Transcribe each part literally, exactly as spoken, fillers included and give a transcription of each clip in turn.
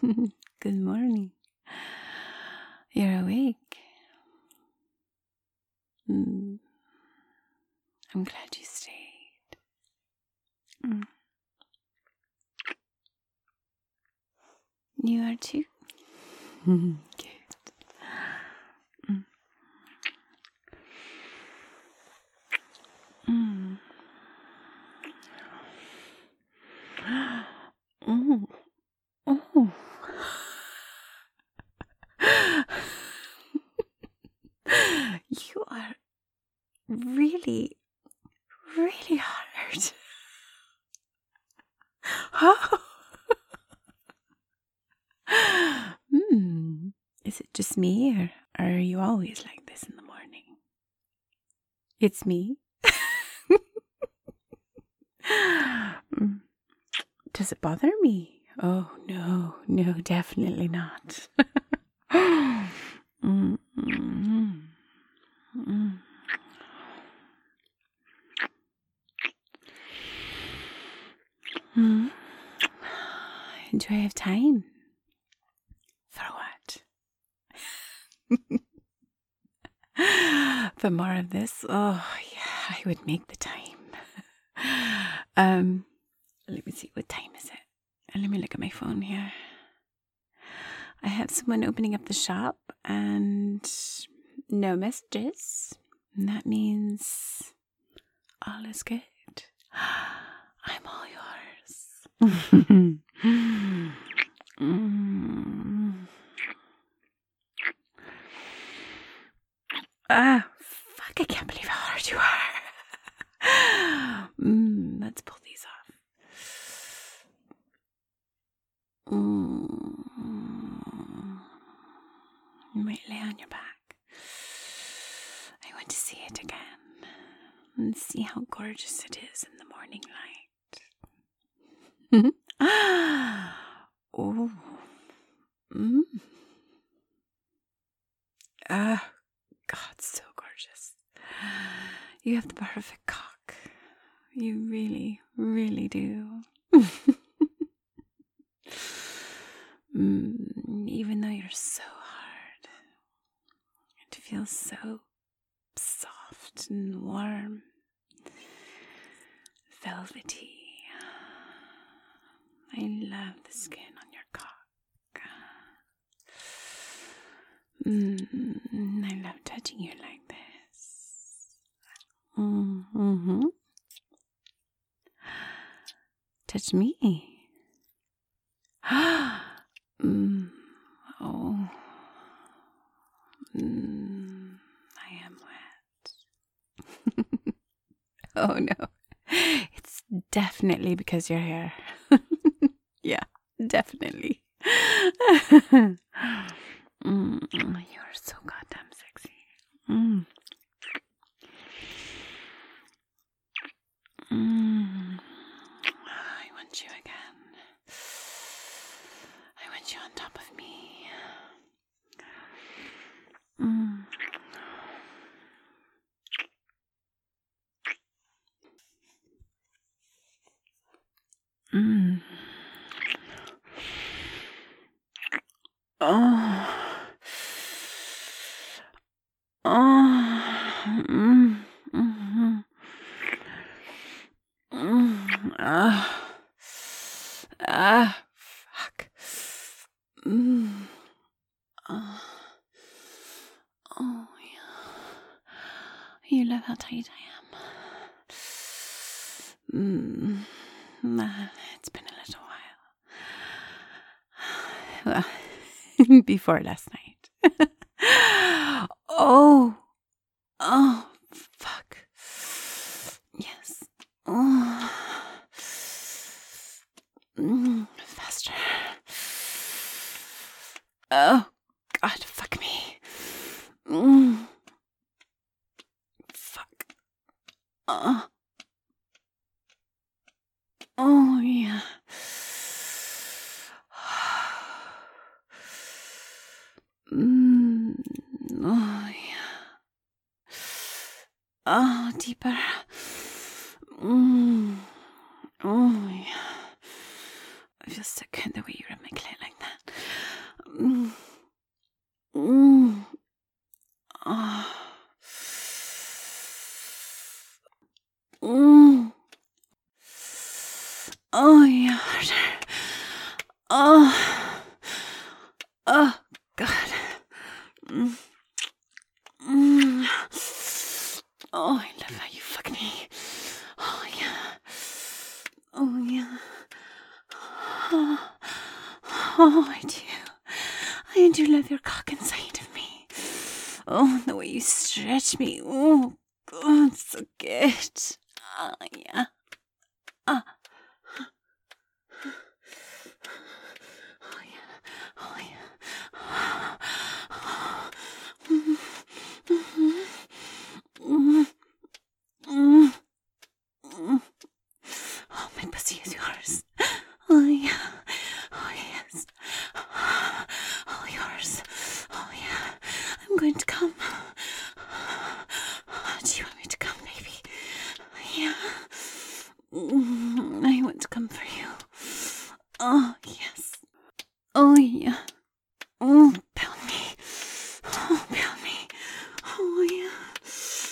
Good morning. You're awake. Mm. I'm glad you stayed. Mm. You are too? Good. Mm. Mm. Oh. Oh. You are really, really hard. Oh. Hmm. Is it just me, or are you always like this in the morning? It's me. Mm. Does it bother me? Oh, no, no, definitely not. mm, mm, mm. Mm. Do I have time? For what? For more of this? Oh, yeah, I would make the time. um, let me see, what time is it? And let me look at my phone here. I have someone opening up the shop and no messages. And that means all is good. I'm all yours. mm. Ah, fuck, I can't believe how hard you are. mm, let's pull these off. Mm. You might lay on your back. I want to see it again and see how gorgeous it is in the morning light. Oh. Mm. Ah, God, so gorgeous. You have the perfect cock. You really, really do. mm, even though you're so hard, it feels so soft and warm, velvety. I love the skin on your cock. Mm, I love touching you like this. Mm-hmm. Touch me. mm. Oh. Mm. I am wet. Oh no. It's definitely because you're here. Yeah, definitely. mm. You're so goddamn sexy. Mm. Mm. I want you again. I want you on top of me. Mm. Mm. Oh. Oh. Mm. Mm-hmm. Mm. Ah. Ah. Fuck. Mm. Oh. Oh, yeah. You love how tight I am. Mm. It's been a little while. Well, before last night. Oh. Oh, fuck. Yes. Oh. Mm, faster. Oh, God, fuck me. Mm. Fuck. Oh. Oh, yeah. Mm. Oh, yeah. Oh, deeper. Mm. Oh, yeah. I feel so good the way you rub my clit like that. Mm. Mm. Oh. Mm. Oh, yeah. Oh. Oh, God. Mm. Mm. Oh, I love how you fuck me. Oh, yeah. Oh, yeah. Oh, oh, I do. I do love your cock inside of me. Oh, the way you stretch me. Oh, God, it's so good. Oh, yeah. Ah. Oh, yeah. Oh, yeah. Mm. Mm. Mm. Mm. Mm. Oh, my pussy is yours. Oh, yeah. Oh, yes. All yours. Oh, yeah. I'm going to come. Do you want me to come, baby? Yeah. Mm, I want to come for you. Oh, yes. Oh, yeah. Oh, pound me. Oh, pound me. Oh, yeah.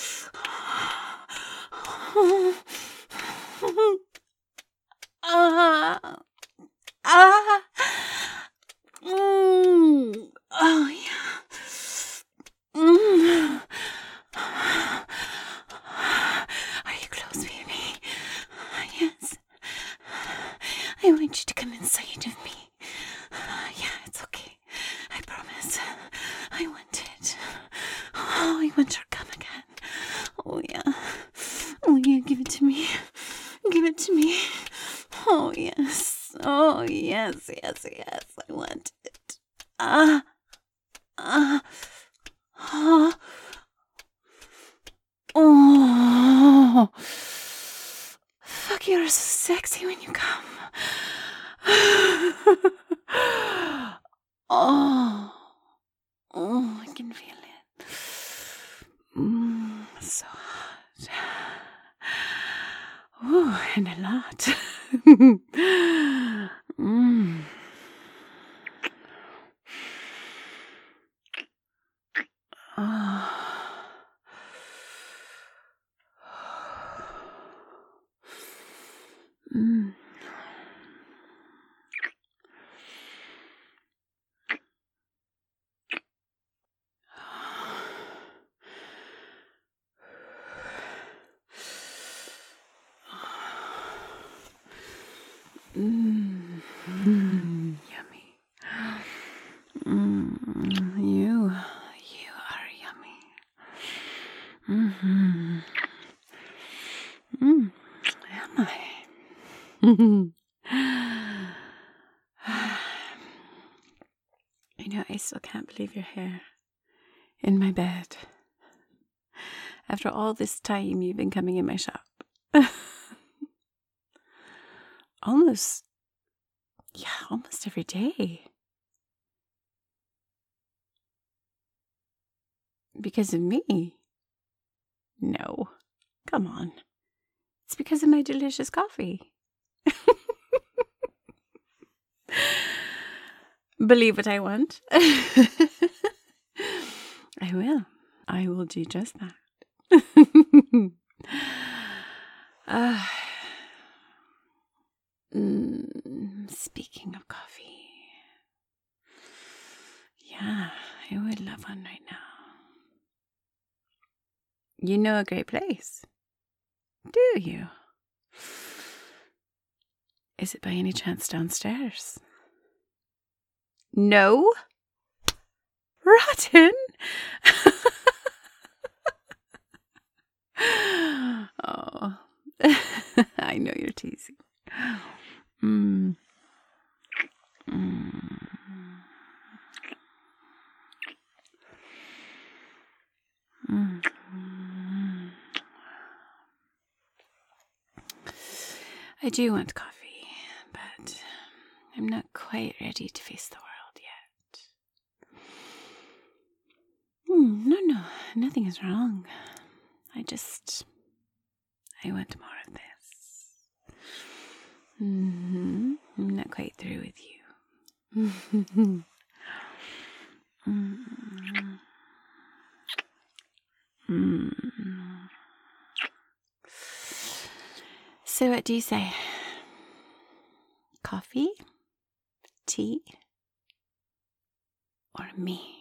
Oh. Ah. Ah. Mm. Oh, yeah. Mm. Are you close, baby? Yes. I want you to come inside of me. Yeah, it's okay. I promise. I want it. Oh, I want your come again. Oh, yeah. Oh, yeah, give it to me. Give it to me. Oh, yes. Oh, yes, yes, yes. I want it. Ah. Ah. Ah. Oh. Fuck, you're so sexy when you come. Oh. Oh, I can feel it. Mm, so hot. Oh, and a lot. mm. Oh. Mm. Mm. Mm. Yummy. Mm. You, you are yummy. Mm-hmm. Mm. Am I? I know, I still can't believe you're here in my bed. After all this time you've been coming in my shop. Almost, yeah, almost every day. Because of me? No, come on. It's because of my delicious coffee. Believe what I want. I will. I will do just that. uh, mm, speaking of coffee. Yeah, I would love one right now. You know a great place. Do you? Is it by any chance downstairs? No? Rotten? Oh, I know you're teasing. Mm. Mm. Mm. I do want coffee, but I'm not quite ready to face the world yet. Mm, no, no, nothing is wrong. I just, I want more of this. Mm-hmm. I'm not quite through with you. So what do you say? Coffee? Tea? Or me?